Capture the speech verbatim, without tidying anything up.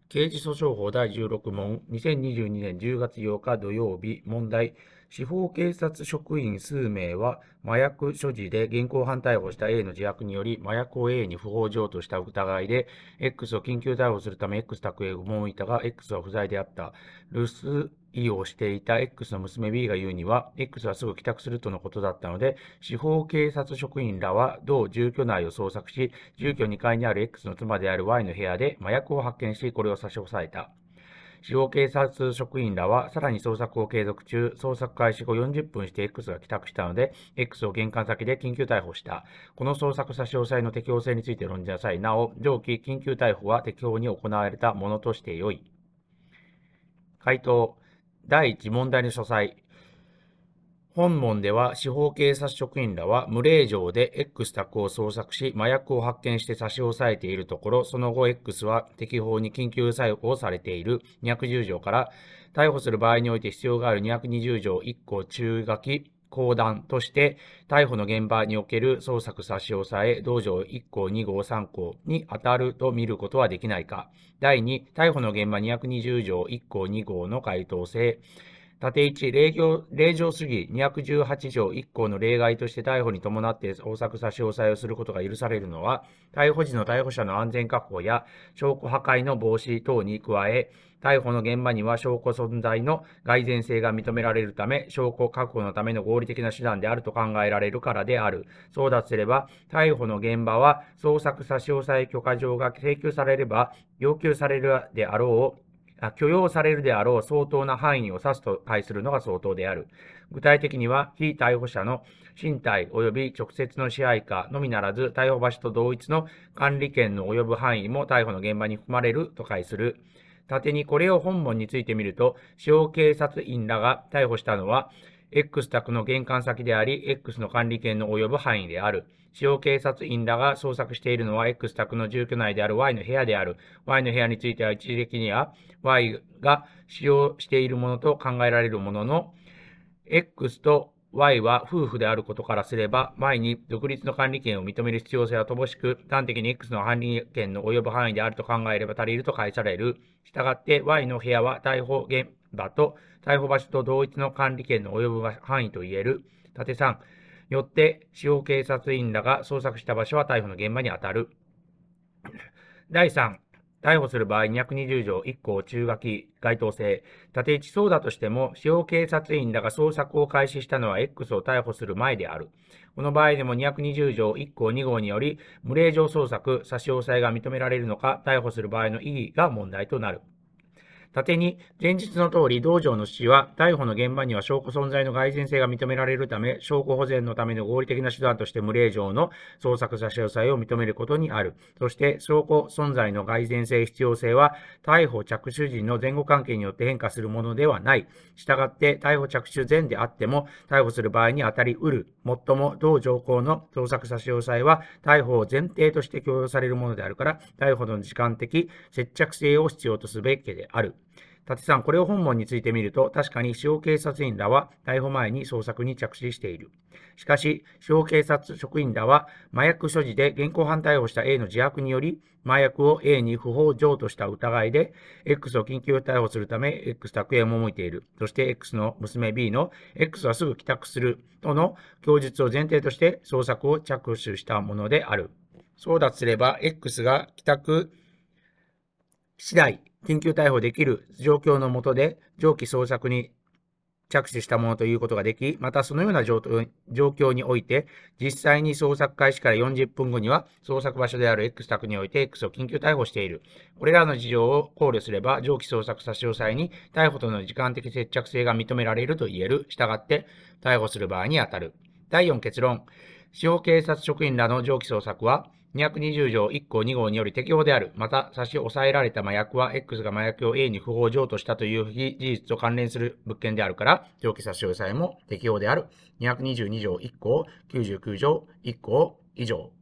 刑事訴訟法だいじゅうろく問、にせんにじゅうにねんじゅうがつようか土曜日、問題。司法警察職員数名は、麻薬所持で現行犯逮捕した A の自白により、麻薬を A に不法譲渡した疑いで、X を緊急逮捕するため X 宅へ赴いたが、X は不在であった。留守居をしていた X の娘 B が言うには、X はすぐ帰宅するとのことだったので、司法警察職員らは同住居内を捜索し、住居にかいにある X の妻である Y の部屋で麻薬を発見し、これを差し押さえた。司法警察職員らはさらに捜索を継続中、捜索開始後よんじゅっぷんして X が帰宅したので、X を玄関先で緊急逮捕した。この捜索差し押さえの適法性について論じなさい。なお、上記緊急逮捕は適法に行われたものとしてよい。回答。だいいち問題の書斎。本問では、司法警察職員らは無令状で X 宅を捜索し、麻薬を発見して差し押さえているところ、その後 X は適法に緊急逮捕されているにひゃくじゅう条から、逮捕する場合において必要があるにひゃくにじゅう条いっ項中書き公団として、逮捕の現場における捜索差し押さえ、同条いっ項に号さん項に当たると見ることはできないか。だいに、逮捕の現場にひゃくにじゅう条いっ項に号の該当性。縦いち、令状、令状主義にひゃくじゅうはち条いっ項の例外として逮捕に伴って捜索差し押さえをすることが許されるのは、逮捕時の逮捕者の安全確保や証拠破壊の防止等に加え、逮捕の現場には証拠存在の蓋然性が認められるため、証拠確保のための合理的な手段であると考えられるからである。そうだとすれば、逮捕の現場は捜索差し押さえ許可状が請求されれば、要求されるであろう、許容されるであろう相当な範囲を指すと解するのが相当である。具体的には、被逮捕者の身体及び直接の支配下のみならず、逮捕場所と同一の管理権の及ぶ範囲も逮捕の現場に含まれると解する。縦にこれを本文についてみると、司法警察員らが逮捕したのは、X 宅の玄関先であり、X の管理権の及ぶ範囲である。司法警察員らが捜索しているのは X 宅の住居内である Y の部屋である。Y の部屋については一時的には Y が使用しているものと考えられるものの、X と Y は夫婦であることからすれば、Y に独立の管理権を認める必要性は乏しく、端的に X の管理権の及ぶ範囲であると考えれば足りると解される。したがって Y の部屋は逮捕現場と逮捕場所と同一の管理権の及ぶ範囲と言える。縦さん。よって、司法警察員らが捜索した場所は逮捕の現場にあたる。だいさん。逮捕する場合にひゃくにじゅう条いっ項中書き該当性。縦一そうだとしても、司法警察員らが捜索を開始したのは X を逮捕する前である。この場合でもにひゃくにじゅう条いっ項に号により、無令状捜索、差し押さえが認められるのか、逮捕する場合の意義が問題となる。縦に、前日の通り、同条の主は、逮捕の現場には証拠存在の蓋然性が認められるため、証拠保全のための合理的な手段として無令状の捜索差し押さえを認めることにある。そして、証拠存在の蓋然性必要性は、逮捕着手時の前後関係によって変化するものではない。したがって、逮捕着手前であっても、逮捕する場合に当たり得る。もっとも、同条項の捜索差し押さえは、逮捕を前提として強要されるものであるから、逮捕の時間的接着性を必要とすべきである。立さん、これを本文についてみると、確かに司法警察員らは逮捕前に捜索に着手している。しかし、司法警察職員らは麻薬所持で現行犯逮捕した A の自白により、麻薬を A に不法譲渡した疑いで、X を緊急逮捕するため、X 宅へ赴いている。そして X の娘 B の X はすぐ帰宅するとの供述を前提として捜索を着手したものである。そうだとすれば、X が帰宅次第、緊急逮捕できる状況の下で上記捜索に着手したものということができ、またそのような状況において、実際に捜索開始からよんじゅっぷんごには、捜索場所である X 宅において X を緊急逮捕している。これらの事情を考慮すれば、上記捜索差し押さえに逮捕との時間的接着性が認められると言える。したがって、逮捕する場合にあたる。だいよん結論。司法警察職員らの上記捜索は、にひゃくにじゅう条いっ項に号により適法である。また、差し押さえられた麻薬は X が麻薬を A に不法譲渡したという非事実と関連する物件であるから、上記差し押さえも適法である。にひゃくにじゅうに条いっ項、きゅうじゅうきゅう条いっ項以上。